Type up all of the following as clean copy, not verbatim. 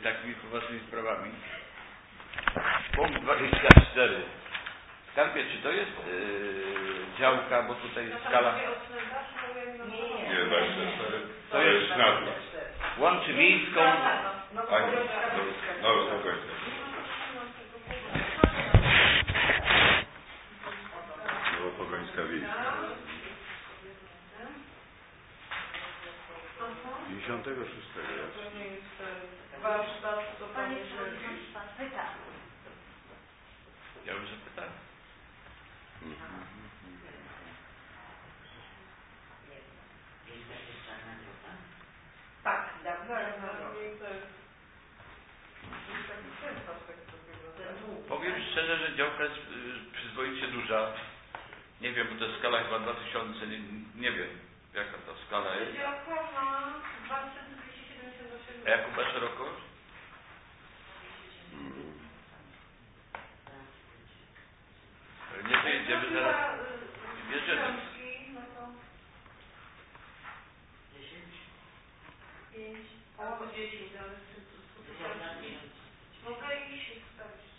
takimi poważnymi sprawami. Punkt 24. Skarbie, czy to jest działka, bo tutaj jest skala... Nie, 24. To jest nazwa. Łączy miejską... No, spokojnie. Nowopogońska Wiejska. 56. Warsztat, to Panie przewodniczący, pyta. Ja już zapytałem. Tak, dawno. Powiem szczerze, że działka jest przyzwoicie duża. Nie wiem, bo to jest skala chyba 2000, nie wiem jaka ta skala jest. Działka ma 2278. A jaką ma szerokość? Nie wyjedziemy zaraz. Bierzemy. No to 5 albo 10, ale mogę iść i wstawić.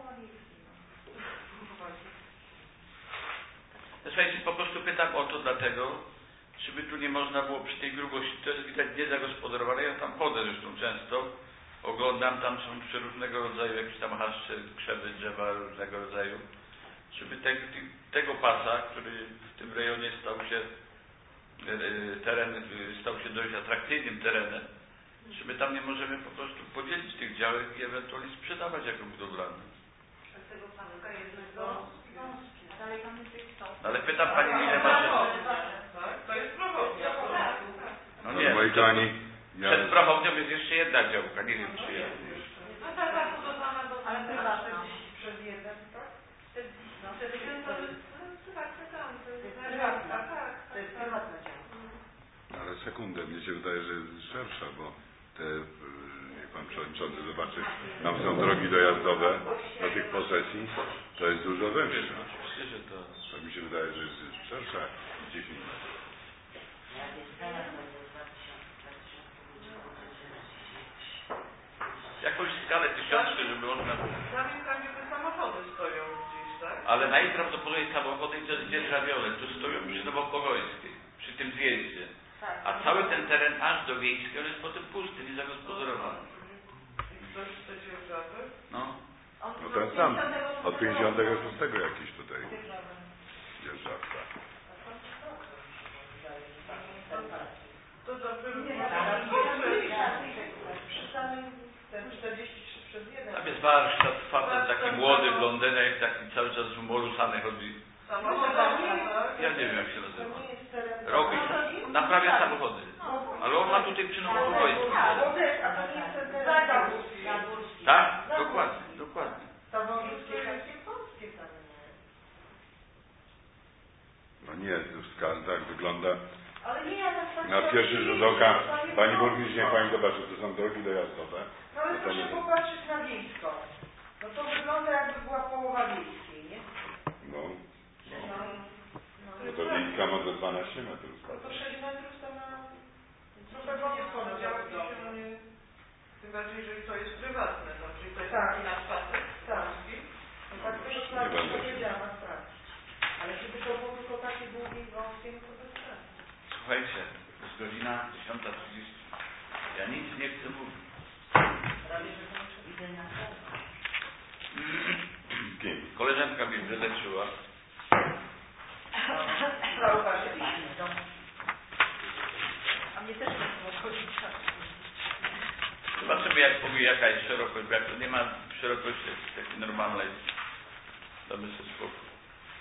Słuchajcie, po prostu pytam o to dlatego, czy by tu nie można było przy tej grubości, to jest widać niezagospodarowane, ja tam chodzę zresztą często, oglądam, tam są przeróżnego rodzaju jakieś tam haszcze, krzewy, drzewa różnego rodzaju, żeby tego pasa, który w tym rejonie stał się dość atrakcyjnym terenem, czy my tam nie możemy po prostu podzielić tych działek i ewentualnie sprzedawać jako budowlane. A tego paska jednego dalej tam jest Ale pytam Pani, ile ma... Tak, to jest prochownia. No nie, moi kochani, przed prochownią jest jeszcze jedna działka, nie wiem czy jest. No taka budowana do... Ale prywatna. Przez jeden, tak? 40, no. Przez jeden to jest prywatny dom. To jest prywatna. Tak. To jest prywatna działka. ale sekundę, mnie się wydaje, że jest szersza, bo te, niech Pan Przewodniczący zobaczy, tam są drogi dojazdowe do tych posesji, to jest dużo węższa. Oczywiście, że to... To mi się wydaje, że jest szersza 10 metrów. Jakąś skalę tysiączkę, żeby można... Tam gdzie te samochody stoją gdzieś, tak? Ale najprawdopodobniej samochody to jest dzierżawione, tu stoją przy Nowopogońskiej, przy tym zjeździe. A cały ten teren aż do Wiejskiej, on jest potem pusty, niezagospodarowany. To jest te dzierżawy? No. No ten sam, od 56 jakiś tutaj dzierżawca. To dobrze przy samym ten 43 przez 1. Tam jest warsztat, facet taki młody, blondynek, taki cały czas umolusany chodzi. Ja nie wiem jak się nazywa. Robi, naprawia samochody. Ale on ma tutaj przy Nowopogońskiej. Tak? Dokładnie, dokładnie. No nie, tak wygląda. Na pierwszy rzut oka, Pani Burmistrz, niech Pani zobaczy, to są drogi dojazdowe. No ale proszę popatrzeć na wiejską. No to wygląda jakby była połowa wiejskiej, nie? No to wiejska ma ze 12 metrów. To 6 metrów to ma trochę wąsko na działki. Tym bardziej, jeżeli to jest prywatne, no, czyli to jest taki nasz pasek. Tak. No tak to już na to powiedziała, tak. Ale żeby to było tylko takie długie i wąskie, no to bez sensu. Słuchajcie, jest godzina 10:30. Ja nic nie chcę mówić. Koleżanka mnie wyleczyła. A mnie też nie odchodzi czas. Zobaczymy jak powie jaka jest szerokość, bo jak to nie ma szerokości takiej normalnej, damy sobie spokój.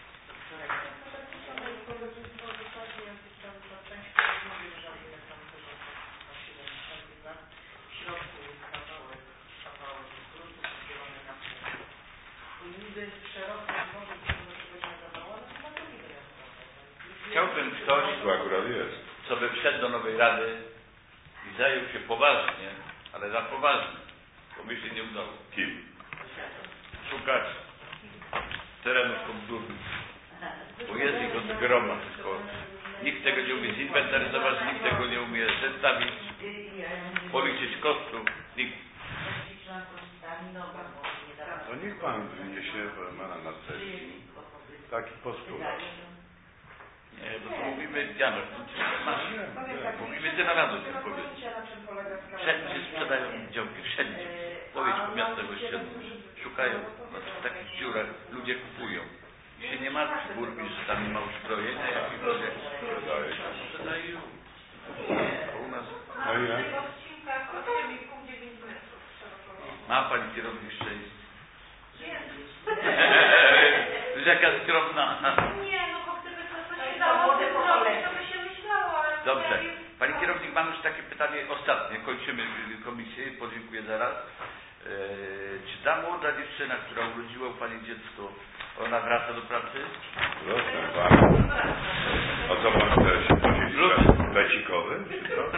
Chciałbym ktoś, To akurat jest. co by wszedł do Nowej Rady i zajął się poważnie, ale za poważnie, bo mi się nie udało. Kim? Szukać terenów podgórnych, bo jest ich od groma tylko. Nikt tego nie umie zinwentaryzować, nikt tego nie umie zestawić, policzyć kosztów, nikt. To niech pan wniesie na sesji taki postulat. Nie, bo to mówimy, Janusz, mówimy tyle razy o tym powiedzieć. Wszędzie sprzedają działki, wszędzie. Powiedz po miastach ościennych. Szukają w takich dziurach, ludzie kupują. I się nie martwi burmistrz, że tam nie ma uzbrojenia jakiegoś. Sprzedają. Bo u nas... No i jak? Ma pani kierownik szczęście. Jaka skromna. Nie, no bo gdyby to się dało zrobić, to by się myślało, ale... Dobrze. Pani kierownik, mam już takie pytanie ostatnie. Kończymy komisję. Podziękuję zaraz. Czy ta młoda dziewczyna, która urodziła u pani dziecko, ona wraca do pracy? Proszę bardzo. O co pan chce się podzielić? Becikowy? Czy co?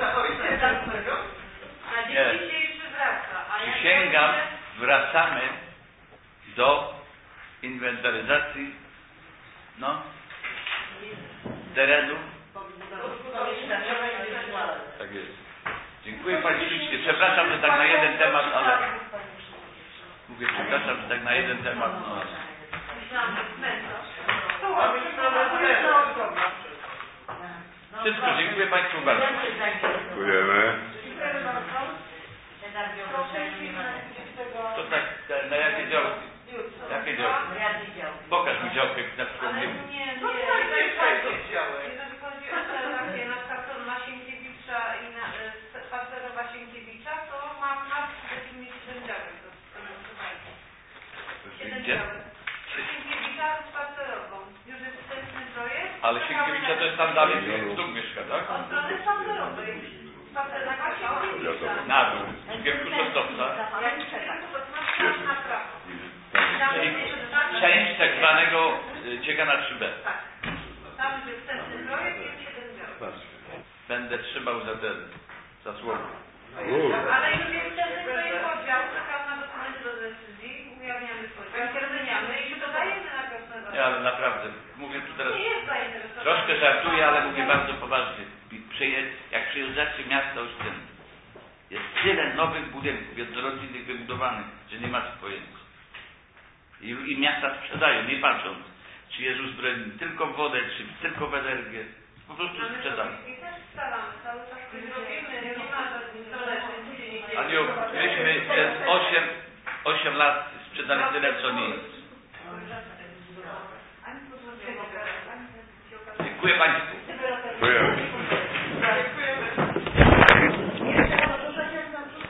A dzieci się jeszcze wraca. Przysięgam, wracamy do inwentaryzacji terenów. Tak jest. Dziękuję pani ślicznie. Przepraszam, że tak na jeden temat, ale... Mówię, przepraszam, że tak na jeden temat, Myślałam, że cmentarz. Wszystko, dziękuję państwu bardzo. Dziękujemy. To tak, na jakie działki? Jakie działki? Pokaż mi działkę, na którą nie wiem. Jeżeli chodzi o te takie, na przykład to na Sienkiewicza i na spacerowa Sienkiewicza, to ma będziemy mieć 7 działek do sprzedaży. 7 działek. Sienkiewicza z spacerową. Już jest wstępny projekt. Ale Sienkiewicza to jest tam dalej, w dół mieszka, tak? Od strony spacerowej. Spacerowa Sienkiewicza. Na dół, w kierunku Sosnowca. Jak w kierunku Sosnowca na prawo. Czyli część tak zwanego cieka na 3B. Tak. Tam jest wstępny projekt i 7 działek. Będę trzymał za słowo. Ale już jest wstępny projekt podział, czekam na dokumenty do decyzji, ujawniamy podział, zmieniamy i dodajemy na wiosnę. Nie, ale naprawdę, mówię tu teraz, Nie jest zainteresowany. troszkę żartuję, ale mówię bardzo poważnie. Jak przyjeżdżacie miasta ościenne, jest tyle nowych budynków jednorodzinnych wybudowanych, że nie macie pojęcia. I miasta sprzedają, nie patrząc, czy jest uzbrojeni tylko w wodę, czy tylko w energię. Po prostu sprzedają. I też staramy, cały czas coś robimy, nie ma żadnych Aniu, myśmy przez 8 lat sprzedali tyle, co nic. Dziękuję państwu. Dziękuję.